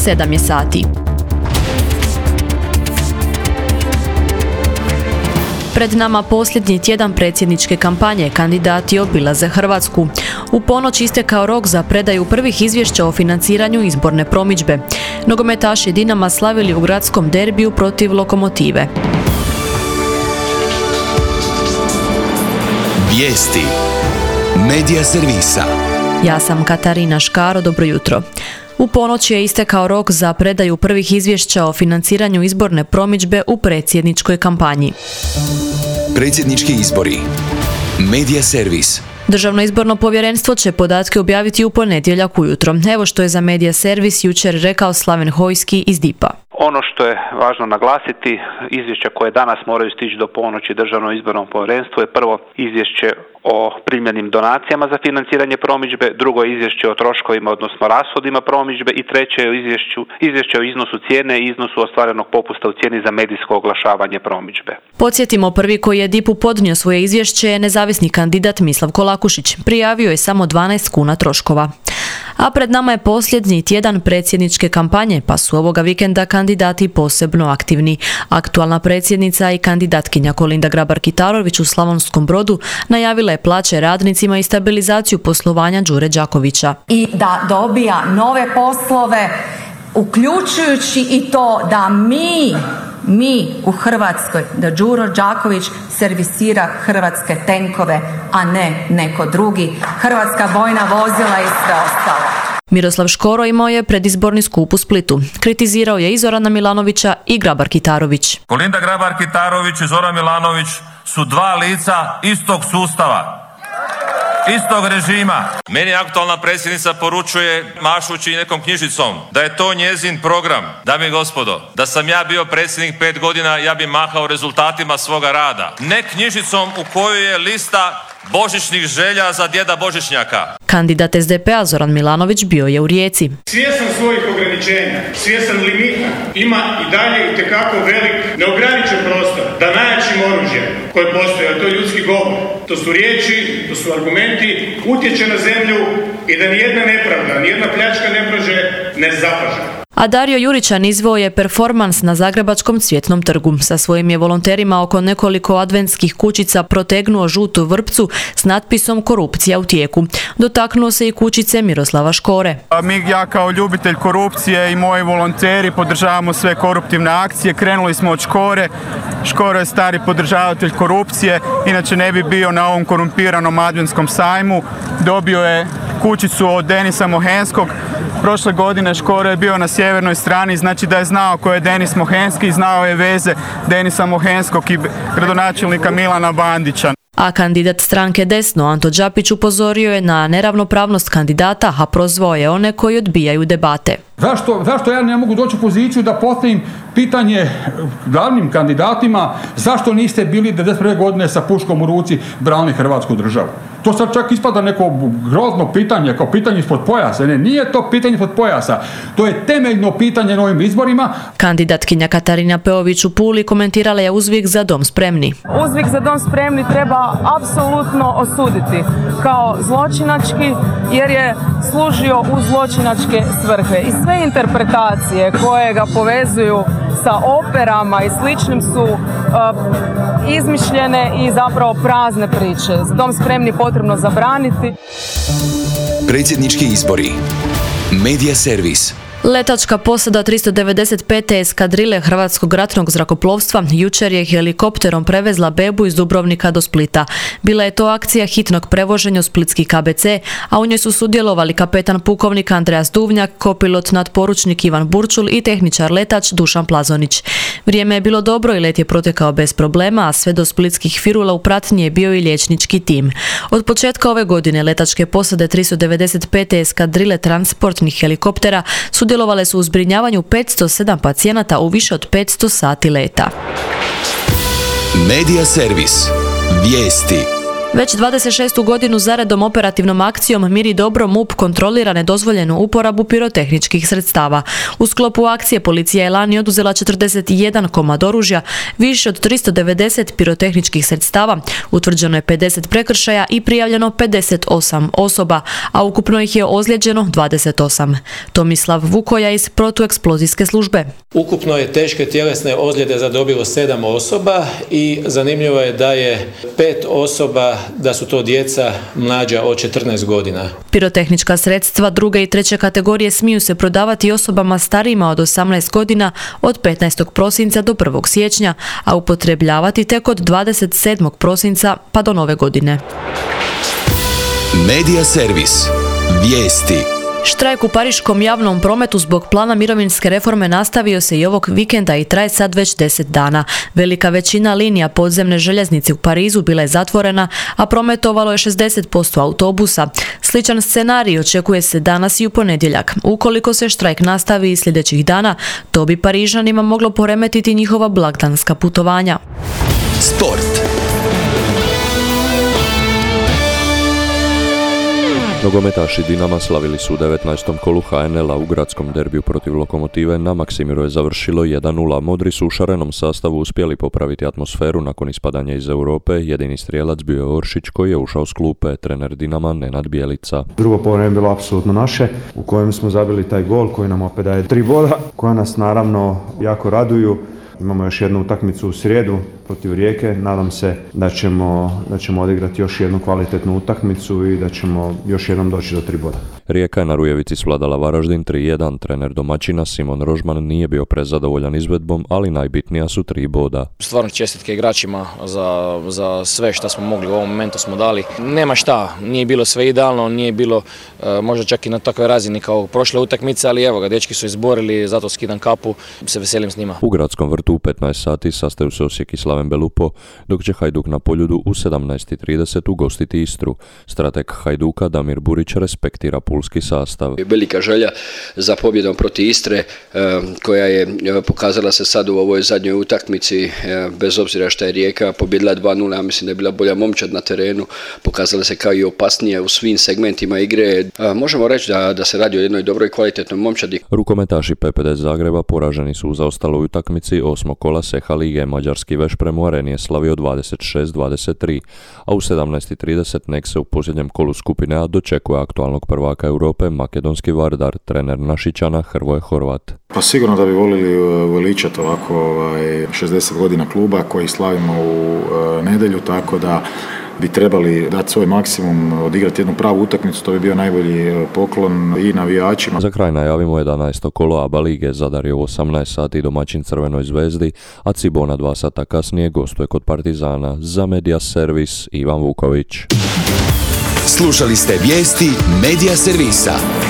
7 je sati. Pred nama posljednji tjedan predsjedničke kampanje, kandidati obilaze Hrvatsku. U ponoć istekao rok za predaju prvih izvješća o financiranju izborne promidžbe. Nogometaši Dinama slavili u gradskom derbiju protiv Lokomotive. Vijesti Medija servisa. Ja sam Katarina Škaro, dobro jutro. U ponoć je istekao rok za predaju prvih izvješća o financiranju izborne promidžbe u predsjedničkoj kampanji. Predsjednički izbori. Medija servis. Državno izborno povjerenstvo će podatke objaviti u ponedjeljak ujutro. Evo što je za Medija servis jučer rekao Slaven Hojski iz DIP-a. Ono što je važno naglasiti, izvješća koje danas moraju stići do ponoći Državnom izbornom povjerenstvu je prvo izvješće o primljenim donacijama za financiranje promidžbe, drugo je izvješće o troškovima, odnosno rashodima promidžbe i treće je izvješće o iznosu cijene i iznosu ostvarenog popusta u cijeni za medijsko oglašavanje promidžbe. Podsjetimo, prvi koji je DIP-u podnio svoje izvješće je nezavisni kandidat Mislav Kolakušić. Prijavio je samo 12 kuna troškova. A pred nama je posljednji tjedan predsjedničke kampanje, pa su ovoga vikenda kandidati posebno aktivni. Aktualna predsjednica i kandidatkinja Kolinda Grabar-Kitarović u Slavonskom Brodu najavila je plaće radnicima i stabilizaciju poslovanja Đure Đakovića. I da dobija nove poslove, uključujući i to da mi u Hrvatskoj, da Đuro Đaković servisira hrvatske tenkove, a ne neko drugi, hrvatska vojna vozila i sve ostalo. Miroslav Škoro imao je predizborni skup u Splitu. Kritizirao je i Zorana Milanovića i Grabar-Kitarović. Kolinda Grabar-Kitarović i Zoran Milanović su dva lica istog sustava, istog režima. Meni aktualna predsjednica poručuje, mašući nekom knjižicom, da je to njezin program. Dame i gospodo, da sam ja bio predsjednik 5 godina, ja bi mahao rezultatima svoga rada. Ne knjižicom u kojoj je lista božićnih želja za djeda Božićnjaka. Kandidat SDP-a Zoran Milanović bio je u Rijeci. Svjestan svojih ograničenja, svjestan limita, ima i dalje itekako velik, neograničen prostor da najjačim oružjem koje postoje, a to je ljudski govor, to su riječi, to su argumenti, utječe na zemlju i da nijedna nepravda, nijedna pljačka ne prođe nezapažena. A Dario Juričan izveo je performans na Zagrebačkom Cvjetnom trgu. Sa svojim je volonterima oko nekoliko adventskih kućica protegnuo žutu vrpcu s natpisom Korupcija u tijeku. Dotaknuo se i kućice Miroslava Škore. Ja kao ljubitelj korupcije i moji volonteri podržavamo sve koruptivne akcije. Krenuli smo od Škore. Škoro je stari podržavatelj korupcije, inače ne bi bio na ovom korumpiranom adventskom sajmu. Dobio je kućicu od Denisa Mohenskog. Prošle godine Škoro je bio na sjevernoj strani, znači da je znao ko je Denis Mohenski, znao je veze Denisa Mohenskog i gradonačelnika Milana Bandića. A kandidat stranke Desno Anto Đapić upozorio je na neravnopravnost kandidata, a prozvao je one koji odbijaju debate. Zašto ja ne mogu doći u poziciju da postavim pitanje glavnim kandidatima zašto niste bili 91. godine sa puškom u ruci branili Hrvatsku državu? To sad čak ispada neko grozno pitanje, kao pitanje ispod pojasa. Ne, nije to pitanje ispod pojasa. To je temeljno pitanje na ovim izborima. Kandidatkinja Katarina Peović u Puli komentirala je uzvik za dom spremni. Uzvik za dom spremni treba apsolutno osuditi kao zločinački jer je služio u zločinačke svrhe. I sve interpretacije koje ga povezuju sa operama i sličnim su izmišljene i zapravo prazne priče. Dom spremni potrebno zabraniti. Predsjednički izbori. Medija servis. Letačka posada 395. eskadrile Hrvatskog ratnog zrakoplovstva jučer je helikopterom prevezla bebu iz Dubrovnika do Splita. Bila je to akcija hitnog prevoženja u splitski KBC, a u njoj su sudjelovali kapetan pukovnik Andreas Duvnjak, kopilot nadporučnik Ivan Burčul i tehničar letač Dušan Plazonić. Vrijeme je bilo dobro i let je protekao bez problema, a sve do splitskih firula u pratnji je bio i liječnički tim. Od početka ove godine letačke posade 395. eskadrile transportnih helikoptera sudjelovale su u zbrinjavanju 507 pacijenata u više od 500 sati leta. Medija servis. Vijesti. Već 26. godinu zaredom operativnom akcijom Mir i dobro MUP kontrolira nedozvoljenu uporabu pirotehničkih sredstava. U sklopu akcije policija je lani oduzela 41 komad oružja, više od 390 pirotehničkih sredstava, utvrđeno je 50 prekršaja i prijavljeno 58 osoba, a ukupno ih je ozlijeđeno 28. Tomislav Vukoja iz protueksplozijske službe. Ukupno je teške tjelesne ozljede zadobilo 7 osoba i zanimljivo je da je 5 osoba da su to djeca mlađa od 14 godina. Pirotehnička sredstva druge i treće kategorije smiju se prodavati osobama starijima od 18 godina od 15. prosinca do 1. siječnja, a upotrebljavati tek od 27. prosinca pa do nove godine. Medija servis. Vijesti. Štrajk u pariškom javnom prometu zbog plana mirovinske reforme nastavio se i ovog vikenda i traje sad već 10 dana. Velika većina linija podzemne željeznice u Parizu bila je zatvorena, a prometovalo je 60% autobusa. Sličan scenarij očekuje se danas i u ponedjeljak. Ukoliko se štrajk nastavi i sljedećih dana, to bi Parižanima moglo poremetiti njihova blagdanska putovanja. Sport. Nogometaši Dinama slavili su u 19. kolu HNL-a u gradskom derbiju protiv Lokomotive. Na Maksimiru je završilo 1-0. Modri su u šarenom sastavu uspjeli popraviti atmosferu nakon ispadanja iz Europe. Jedini strijelac bio je Oršić koji je ušao s klupe, trener Dinama Nenad Bjelica. Drugo poluvreme je bilo apsolutno naše, u kojem smo zabili taj gol koji nam opet daje 3 boda, koja nas naravno jako raduju. Imamo još jednu utakmicu u srijedu protiv Rijeke. Nadam se da ćemo odigrati još jednu kvalitetnu utakmicu i da ćemo još jednom doći do 3 boda. Rijeka je na Rujevici svladala Varaždin 3-1. Trener domaćina Simon Rožman nije bio prezadovoljan izvedbom, ali najbitnija su 3 boda. Stvarno čestitke igračima za sve što smo mogli u ovom momentu smo dali. Nema šta, nije bilo sve idealno, nije bilo možda čak i na takvoj razini kao prošle utakmice, ali evo ga, dečki su izborili, zato skidam kapu, se veselim s njima. U gradskom vrtu u 15 sati sastaju se Osijek i Slaven Belupo, dok će Hajduk na Poljudu u 17:30 ugostiti Istru. Strateg Hajduka Damir Burić respektira pulski sastav. Velika želja za pobjedom protiv Istre koja je pokazala se sad u ovoj zadnjoj utakmici, bez obzira što je Rijeka pobjedila 2-0, ja mislim da je bila bolja momčad na terenu, pokazala se kao i opasnija u svim segmentima igre. Možemo reći da se radi o jednoj dobroj kvalitetnoj momčadi. Rukometaši PPD Zagreba poraženi su u zaostaloj utakmici 8. kola Seha lige. Mađarski Vešprem u Areni je slavio 26-23, a u 17:30 nek se u posljednjem kolu skupine A dočekuje aktualnog prvaka Europe makedonski Vardar, trener Našićana Hrvoje Horvat. Pa sigurno da bi volili veličati ovako 60 godina kluba koji slavimo u nedjelju, tako da bi trebali dati svoj maksimum, odigrati jednu pravu utakmicu, to bi bio najbolji poklon i navijačima. Za kraj najavimo 11. kolo ABA lige. Zadar je u 18 sati domaćin Crvenoj Zvezdi, a Cibona 2 sata kasnije gostuje kod Partizana. Za Medija servis Ivan Vuković. Slušali ste vijesti Medija servisa.